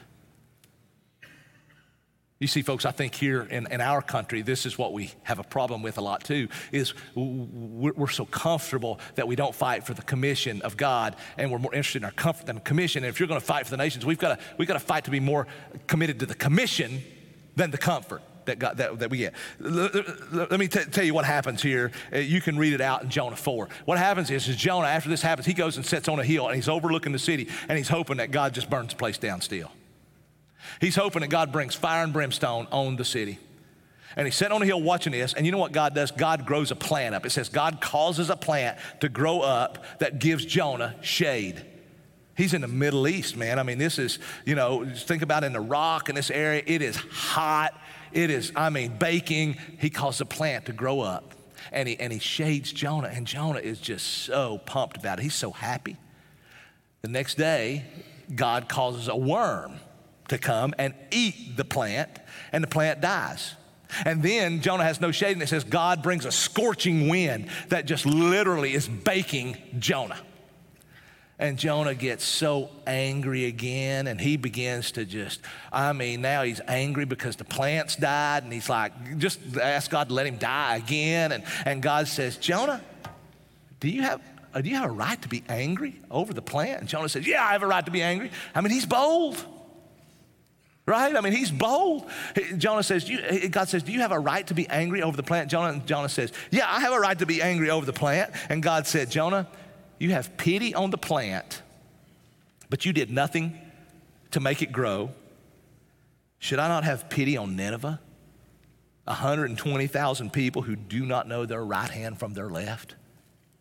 You see, folks, I think here in, in our country, this is what we have a problem with a lot too, is we're, we're so comfortable that we don't fight for the commission of God, and we're more interested in our comfort than the commission. And if you're going to fight for the nations, we've got to, we've got to fight to be more committed to the commission than the comfort that, God, that, that we get. Let me t- tell you what happens here. You can read it out in Jonah four. What happens is, is Jonah, after this happens, he goes and sits on a hill, and he's overlooking the city, and he's hoping that God just burns the place down still. He's hoping that God brings fire and brimstone on the city. And he's sitting on a hill watching this, and you know what God does? God grows a plant up. It says God causes a plant to grow up that gives Jonah shade. He's in the Middle East, man. I mean, this is, you know, just think about in Iraq in this area. It is hot. It is, I mean, baking. He caused a plant to grow up, and he, and he shades Jonah, and Jonah is just so pumped about it. He's so happy. The next day, God causes a worm to come and eat the plant, and the plant dies. And then Jonah has no shade, and it says God brings a scorching wind that just literally is baking Jonah. And Jonah gets so angry again, and he begins to just, I mean, now he's angry because the plants died, and he's like, just ask God to let him die again. And, and God says, Jonah, do you have do you have a right to be angry over the plant? And Jonah says, yeah, I have a right to be angry. I mean, he's bold, right? I mean, he's bold. Jonah says, you, God says, do you have a right to be angry over the plant? Jonah, Jonah says, yeah, I have a right to be angry over the plant. And God said, Jonah, you have pity on the plant, but you did nothing to make it grow. Should I not have pity on Nineveh? one hundred twenty thousand people who do not know their right hand from their left.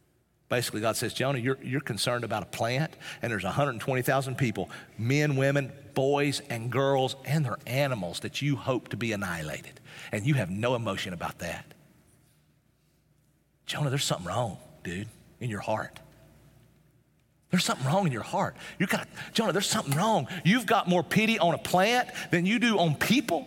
Basically, God says, Jonah, you're, you're concerned about a plant, and there's one hundred twenty thousand people, men, women, boys, and girls, and their animals that you hope to be annihilated. And you have no emotion about that. Jonah, there's something wrong, dude, in your heart. There's something wrong in your heart. You got, Jonah, there's something wrong. You've got more pity on a plant than you do on people.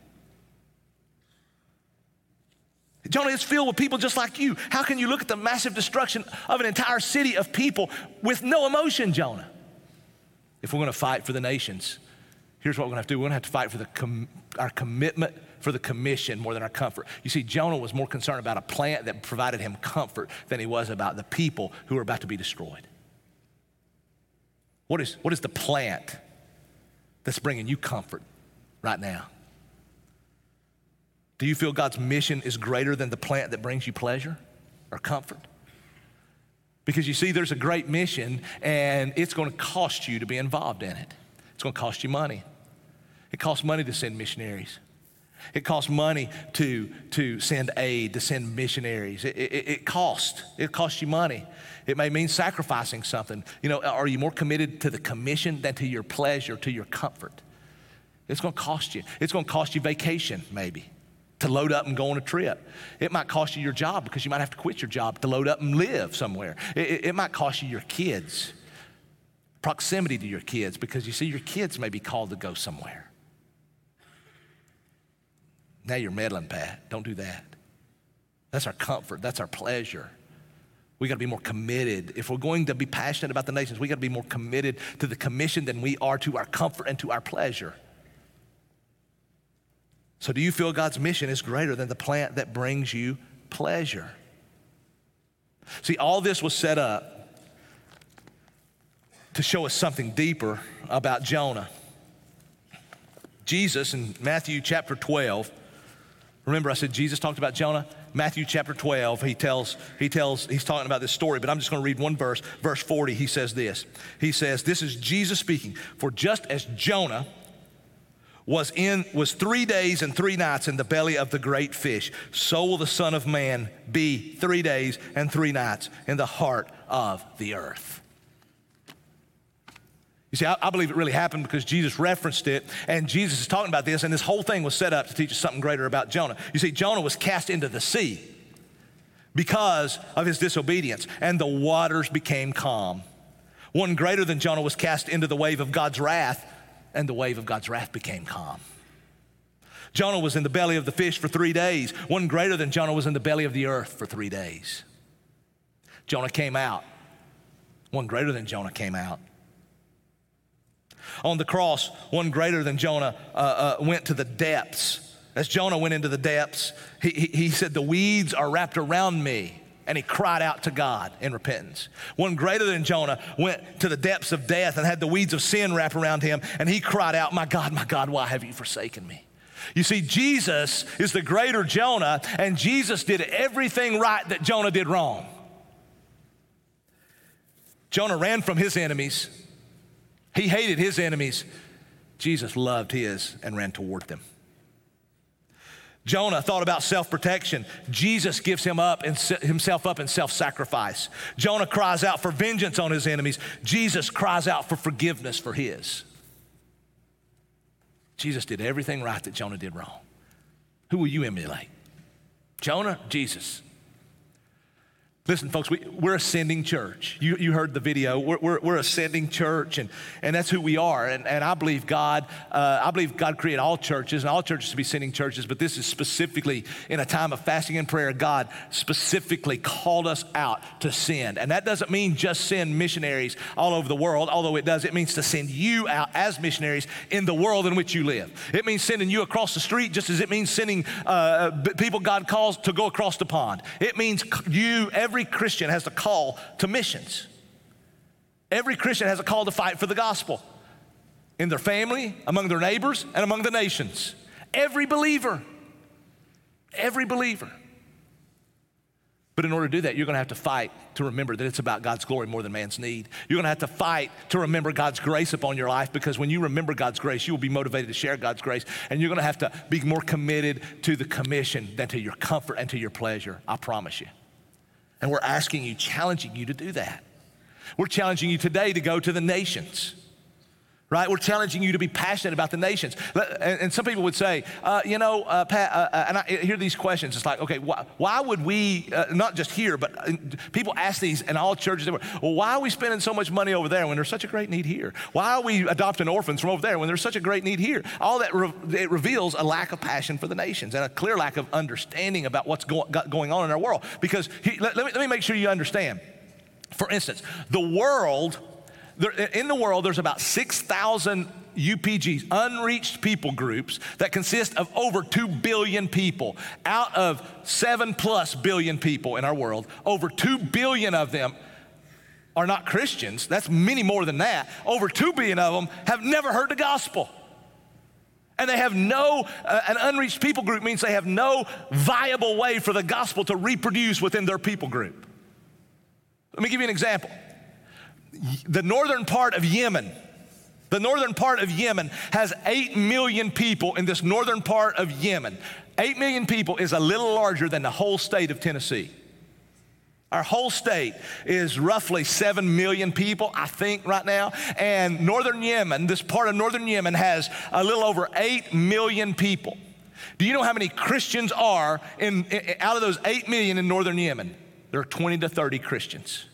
Jonah, it's filled with people just like you. How can you look at the massive destruction of an entire city of people with no emotion, Jonah? If we're going to fight for the nations, here's what we're going to have to do. We're going to have to fight for the com- our commitment for the commission more than our comfort. You see, Jonah was more concerned about a plant that provided him comfort than he was about the people who were about to be destroyed. What is, what is the plant that's bringing you comfort right now? Do you feel God's mission is greater than the plant that brings you pleasure or comfort? Because you see, there's a great mission, and it's going to cost you to be involved in it. It's going to cost you money. It costs money to send missionaries. It costs money to, to send aid, to send missionaries. It, it, it costs. It costs you money. It may mean sacrificing something. You know, are you more committed to the commission than to your pleasure, to your comfort? It's going to cost you. It's going to cost you vacation, maybe, to load up and go on a trip. It might cost you your job because you might have to quit your job to load up and live somewhere. It, it, it might cost you your kids, proximity to your kids, because you see, your kids may be called to go somewhere. Now you're meddling, Pat. Don't do that. That's our comfort. That's our pleasure. We got to be more committed. If we're going to be passionate about the nations, we got to be more committed to the commission than we are to our comfort and to our pleasure. So do you feel God's mission is greater than the plant that brings you pleasure? See, all this was set up to show us something deeper about Jonah. Jesus in Matthew chapter twelve, remember I said Jesus talked about Jonah? Matthew chapter twelve, he tells, he tells, he's talking about this story, but I'm just gonna read one verse. Verse forty, he says this. He says, this is Jesus speaking. For just as Jonah was in, was three days and three nights in the belly of the great fish, so will the Son of Man be three days and three nights in the heart of the earth. You see, I, I believe it really happened because Jesus referenced it, and Jesus is talking about this, and this whole thing was set up to teach us something greater about Jonah. You see, Jonah was cast into the sea because of his disobedience, and the waters became calm. One greater than Jonah was cast into the wave of God's wrath, and the wave of God's wrath became calm. Jonah was in the belly of the fish for three days. One greater than Jonah was in the belly of the earth for three days. Jonah came out. One greater than Jonah came out. On the cross, one greater than Jonah uh, uh, went to the depths. As Jonah went into the depths, he, he, he said, the weeds are wrapped around me. And he cried out to God in repentance. One greater than Jonah went to the depths of death and had the weeds of sin wrap around him. And he cried out, my God, my God, why have you forsaken me? You see, Jesus is the greater Jonah, and Jesus did everything right that Jonah did wrong. Jonah ran from his enemies. He hated his enemies. Jesus loved his and ran toward them. Jonah thought about self-protection. Jesus gives him up and himself up in self-sacrifice. Jonah cries out for vengeance on his enemies. Jesus cries out for forgiveness for his. Jesus did everything right that Jonah did wrong. Who will you emulate? Jonah, Jesus. Listen, folks, we, we're ascending church. You, you heard the video. We're, we're, we're ascending church, and, and that's who we are. And, and I believe God, uh, I believe God created all churches, and all churches to be ascending churches, but this is specifically in a time of fasting and prayer. God specifically called us out to send. And that doesn't mean just send missionaries all over the world, although it does. It means to send you out as missionaries in the world in which you live. It means sending you across the street just as it means sending uh, people God calls to go across the pond. It means you, every Every Christian has a call to missions. Every Christian has a call to fight for the gospel in their family, among their neighbors, and among the nations. Every believer, every believer. But in order to do that, you're gonna have to fight to remember that it's about God's glory more than man's need. You're gonna have to fight to remember God's grace upon your life, because when you remember God's grace, you will be motivated to share God's grace, and you're gonna have to be more committed to the commission than to your comfort and to your pleasure, I promise you. And we're asking you, challenging you to do that. We're challenging you today to go to the nations, right? We're challenging you to be passionate about the nations. And, and some people would say, uh, you know, uh, Pat, uh, uh, and I hear these questions. It's like, okay, why, why would we, uh, not just here, but people ask these in all churches. Well, why are we spending so much money over there when there's such a great need here? Why are we adopting orphans from over there when there's such a great need here? All that, re- it reveals a lack of passion for the nations and a clear lack of understanding about what's go- going on in our world. Because he, let, let, me, let me make sure you understand. For instance, the world, there, in the world, there's about six thousand U P Gs, unreached people groups, that consist of over two billion people. Out of seven plus billion people in our world, over two billion of them are not Christians. That's many more than that. Over two billion of them have never heard the gospel. And they have no, uh, an unreached people group means they have no viable way for the gospel to reproduce within their people group. Let me give you an example. The northern part of Yemen, the northern part of Yemen has eight million people in this northern part of Yemen. eight million people is a little larger than the whole state of Tennessee. Our whole state is roughly seven million people, I think, right now. And northern Yemen, this part of northern Yemen has a little over eight million people. Do you know how many Christians are in, in out of those eight million in northern Yemen? There are twenty to thirty Christians.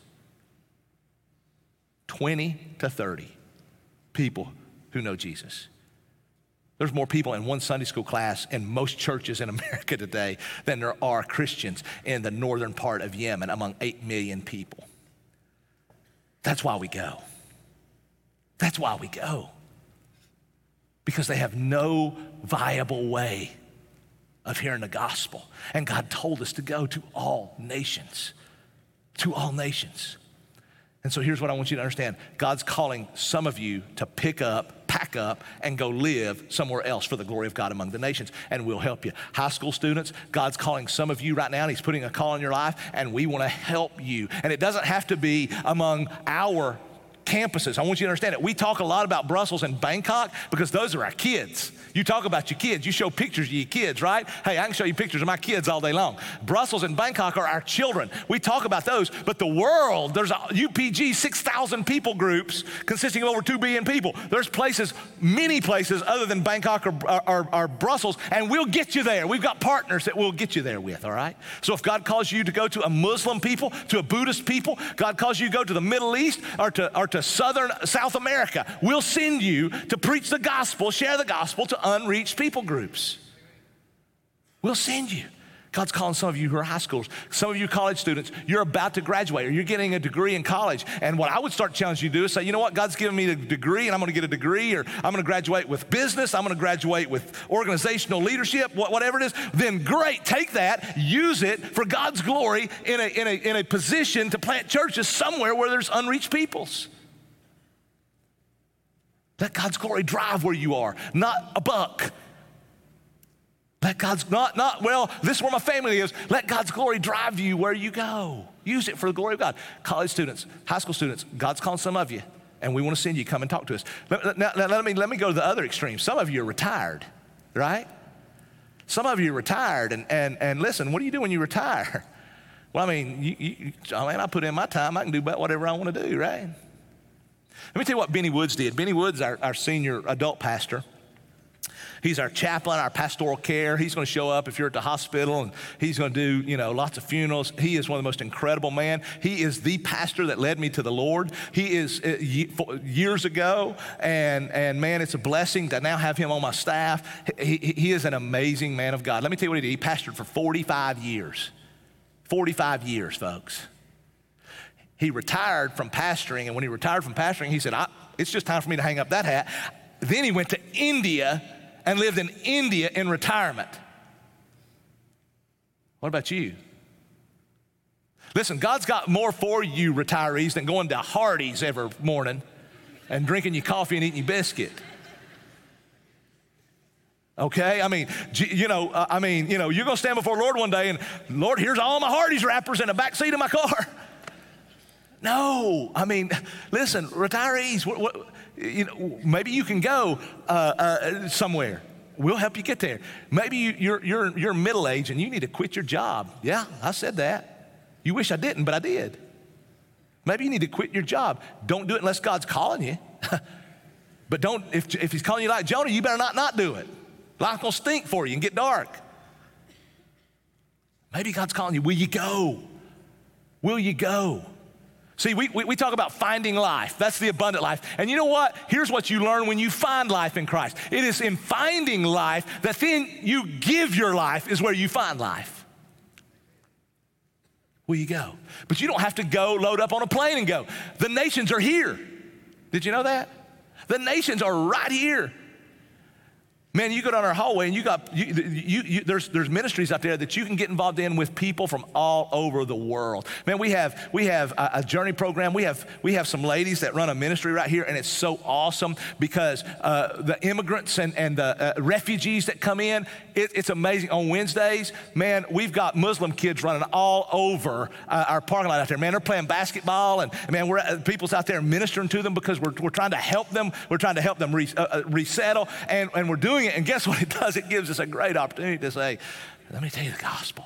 twenty to thirty people who know Jesus. There's more people in one Sunday school class in most churches in America today than there are Christians in the northern part of Yemen among eight million people. That's why we go. That's why we go. Because they have no viable way of hearing the gospel. And God told us to go to all nations, to all nations. And so here's what I want you to understand. God's calling some of you to pick up, pack up, and go live somewhere else for the glory of God among the nations, and we'll help you. High school students, God's calling some of you right now, and he's putting a call in your life, and we want to help you. And it doesn't have to be among our campuses. I want you to understand it. We talk a lot about Brussels and Bangkok because those are our kids. You talk about your kids. You show pictures of your kids, right? Hey, I can show you pictures of my kids all day long. Brussels and Bangkok are our children. We talk about those, but the world, there's a U P G six thousand people groups consisting of over two billion people. There's places, many places other than Bangkok or, or, or Brussels, and we'll get you there. We've got partners that we'll get you there with, all right? So if God calls you to go to a Muslim people, to a Buddhist people, God calls you to go to the Middle East or to, or to Southern South America, we'll send you to preach the gospel, share the gospel to unreached people groups. We'll send you. God's calling some of you who are high schoolers, some of you college students, you're about to graduate or you're getting a degree in college. And what I would start challenging you to do is say, you know what, God's given me a degree and I'm gonna get a degree, or I'm gonna graduate with business, I'm gonna graduate with organizational leadership, whatever it is. Then great, take that, use it for God's glory in a, in a, in a position to plant churches somewhere where there's unreached peoples. Let God's glory drive where you are, not a buck. Let God's, not, not, well, this is where my family is. Let God's glory drive you where you go. Use it for the glory of God. College students, high school students, God's calling some of you, and we want to send you, come and talk to us. Let, let, let, me, let me go to the other extreme. Some of you are retired, right? Some of you are retired, and, and, and listen, what do you do when you retire? Well, I mean, you, you, I mean, I put in my time. I can do about whatever I want to do, right? Let me tell you what Benny Woods did. Benny Woods, our, our senior adult pastor, he's our chaplain, our pastoral care. He's going to show up if you're at the hospital, and he's going to do, you know, lots of funerals. He is one of the most incredible men. He is the pastor that led me to the Lord. He is uh, years ago, and, and man, it's a blessing to now have him on my staff. He, he, he is an amazing man of God. Let me tell you what he did. He pastored for forty-five years. forty-five years, folks. He retired from pastoring, and when he retired from pastoring, he said, I, it's just time for me to hang up that hat. Then he went to India and lived in India in retirement. What about you? Listen, God's got more for you retirees than going to Hardee's every morning and drinking your coffee and eating your biscuit. Okay, I mean, you know, uh, I mean, you know, you're gonna stand before the Lord one day and, Lord, here's all my Hardee's wrappers in the back seat of my car. No, I mean, listen, retirees, what, what, you know, maybe you can go uh, uh, somewhere. We'll help you get there. Maybe you, you're, you're, you're middle-aged and you need to quit your job. Yeah, I said that. You wish I didn't, but I did. Maybe you need to quit your job. Don't do it unless God's calling you. But don't, if, if he's calling you like Jonah, you better not not do it. Life's gonna stink for you and get dark. Maybe God's calling you. Will you go? Will you go? See, we, we, we talk about finding life. That's the abundant life. And you know what? Here's what you learn when you find life in Christ. It is in finding life that then you give your life is where you find life. Will you go? But you don't have to go load up on a plane and go. The nations are here. Did you know that? The nations are right here. Man, you go down our hallway and you got, you, you, you, there's, there's ministries out there that you can get involved in with people from all over the world. Man, we have, we have a, a journey program. We have, we have some ladies that run a ministry right here, and it's so awesome because uh, the immigrants and, and the uh, refugees that come in, it, it's amazing. On Wednesdays, man, we've got Muslim kids running all over uh, our parking lot out there. Man, they're playing basketball, and man, we're, uh, people's out there ministering to them because we're, we're trying to help them. We're trying to help them re, uh, uh, resettle, and, and we're doing it, and guess what it does? It gives us a great opportunity to say, let me tell you the gospel.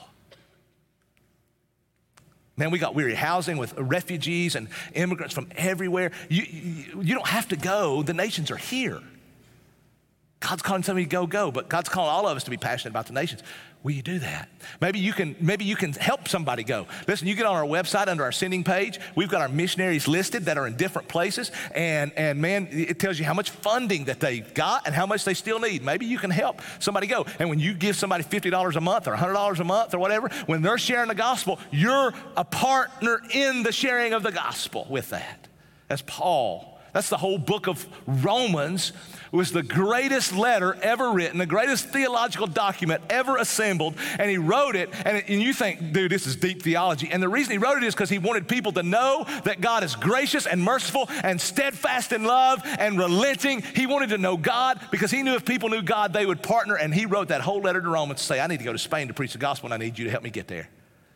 Man, we got weary housing with refugees and immigrants from everywhere. You, you, you don't have to go. The nations are here. God's calling somebody to go, go, but God's calling all of us to be passionate about the nations. Will you do that? Maybe you can, maybe you can help somebody go. Listen, you get on our website under our sending page. We've got our missionaries listed that are in different places. And, and man, it tells you how much funding that they've got and how much they still need. Maybe you can help somebody go. And when you give somebody fifty dollars a month or one hundred dollars a month or whatever, when they're sharing the gospel, you're a partner in the sharing of the gospel with that. That's Paul. That's the whole book of Romans. It was the greatest letter ever written, the greatest theological document ever assembled, and he wrote it, and, it, and you think, dude, this is deep theology, and the reason he wrote it is because he wanted people to know that God is gracious and merciful and steadfast in love and relenting. He wanted to know God because he knew if people knew God, they would partner, and he wrote that whole letter to Romans to say, I need to go to Spain to preach the gospel, and I need you to help me get there.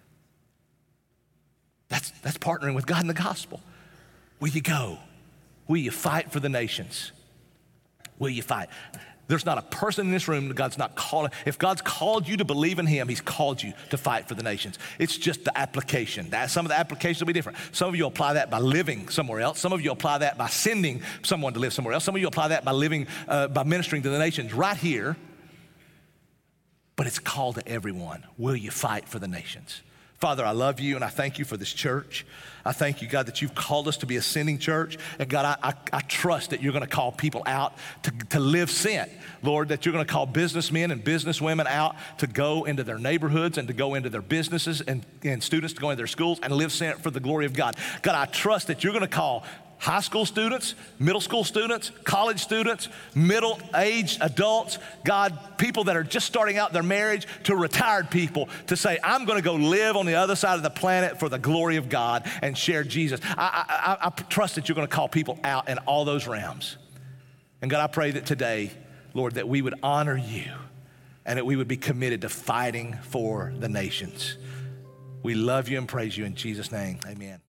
That's, that's partnering with God in the gospel. Will you go? Will you fight for the nations? Will you fight? There's not a person in this room that God's not calling. If God's called you to believe in him, he's called you to fight for the nations. It's just the application. That, some of the applications will be different. Some of you apply that by living somewhere else. Some of you apply that by sending someone to live somewhere else. Some of you apply that by living, uh, by ministering to the nations right here. But it's called to everyone. Will you fight for the nations? Father, I love you and I thank you for this church. I thank you, God, that you've called us to be a sending church. And God, I, I, I trust that you're gonna call people out to, to live sent. Lord, that you're gonna call businessmen and businesswomen out to go into their neighborhoods and to go into their businesses and, and students to go into their schools and live sent for the glory of God. God, I trust that you're gonna call high school students, middle school students, college students, middle-aged adults, God, people that are just starting out their marriage, to retired people to say, I'm gonna go live on the other side of the planet for the glory of God and share Jesus. I, I, I trust that you're gonna call people out in all those realms. And God, I pray that today, Lord, that we would honor you and that we would be committed to fighting for the nations. We love you and praise you in Jesus' name, amen.